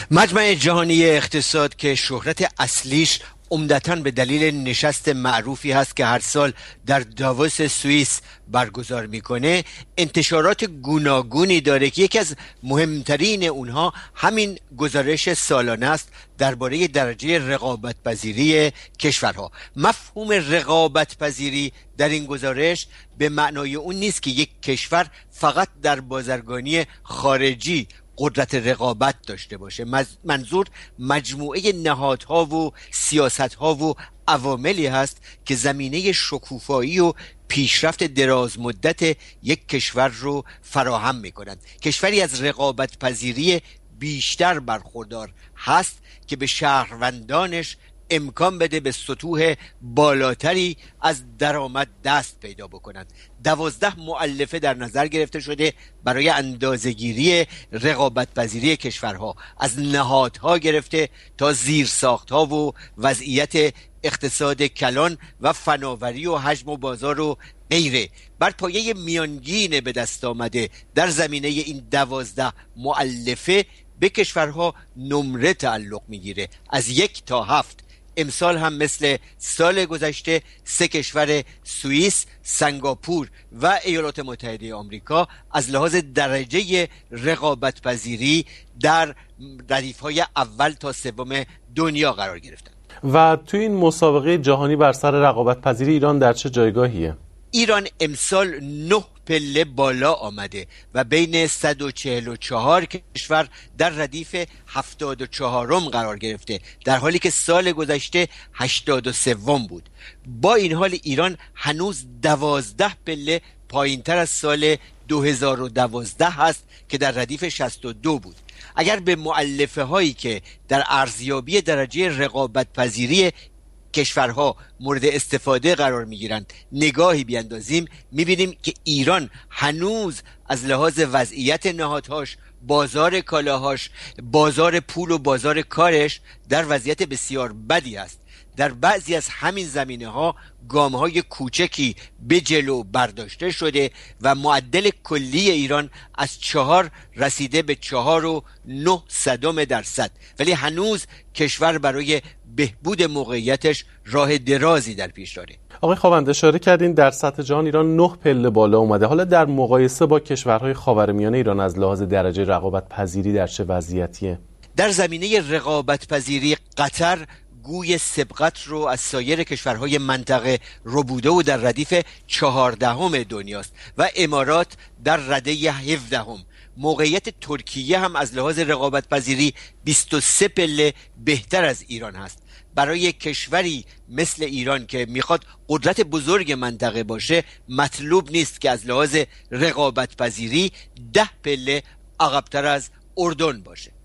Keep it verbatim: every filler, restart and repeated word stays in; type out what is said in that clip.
مجمع جهانی اقتصاد که شهرت اصلیش عمدتاً به دلیل نشست معروفی هست که هر سال در داووس سوئیس برگزار میکنه، انتشارات گوناگونی داره که یکی از مهمترین اونها همین گزارش سالانه است درباره درجه رقابت پذیری کشورها. مفهوم رقابت پذیری در این گزارش به معنای اون نیست که یک کشور فقط در بازرگانی خارجی قدرت رقابت داشته باشه. منظور مجموعه نهادها و سیاستها و عواملی هست که زمینه شکوفایی و پیشرفت دراز مدت یک کشور رو فراهم میکنند. کشوری از رقابت پذیری بیشتر برخوردار هست که به شهروندانش امکان بده به سطوح بالاتری از درآمد دست پیدا بکنند. دوازده مؤلفه در نظر گرفته شده برای اندازه‌گیری رقابت پذیری کشورها، از نهادها گرفته تا زیرساختها و وضعیت اقتصاد کلان و فناوری و حجم و بازار و غیره. بر پایه میانگین به دست آمده در زمینه این دوازده مؤلفه به کشورها نمره تعلق میگیره از یک تا هفت. امسال هم مثل سال گذشته سه کشور سوئیس، سنگاپور و ایالات متحده آمریکا از لحاظ درجه رقابت پذیری در ردیف‌های اول تا سوم دنیا قرار گرفتند. و توی این مسابقه جهانی بر سر رقابت پذیری ایران در چه جایگاهیه؟ ایران امسال نه پله بالا آمده و بین صد و چهل و چهار کشور در ردیف هفتاد و چهارم قرار گرفته، در حالی که سال گذشته هشتاد و سوم بود. با این حال ایران هنوز دوازده پله پایین تر از سال دو هزار و دوازده هست که در ردیف شصت و دو بود. اگر به مؤلفه هایی که در ارزیابی درجه رقابت پذیری کشورها مورد استفاده قرار میگیرند نگاهی بیاندازیم، میبینیم که ایران هنوز از لحاظ وضعیت نهادهاش، بازار کالاهاش، بازار پول و بازار کارش در وضعیت بسیار بدی است. در بعضی از همین زمینه ها گام های کوچکی به جلو برداشته شده و معدل کلی ایران از چهار رسیده به چهار و نه صدم درصد، ولی هنوز کشور برای بهبود موقعیتش راه درازی در پیش داره. آقای خاوند، اشاره کردین در سطح جهان ایران نه پله بالا اومده. حالا در مقایسه با کشورهای خاورمیانه ایران از لحاظ درجه رقابت پذیری در چه وضعیتیه؟ در زمینه رقابت پذیری قطر گوی سبقت رو از سایر کشورهای منطقه ربوده و در ردیف چهاردهم دنیاست و امارات در رده هفدهم. موقعیت ترکیه هم از لحاظ رقابت پذیری بیست و سه پله بهتر از ایران هست. برای کشوری مثل ایران که میخواد قدرت بزرگ منطقه باشه مطلوب نیست که از لحاظ رقابت پذیری ده پله عقب‌تر از اردن باشه.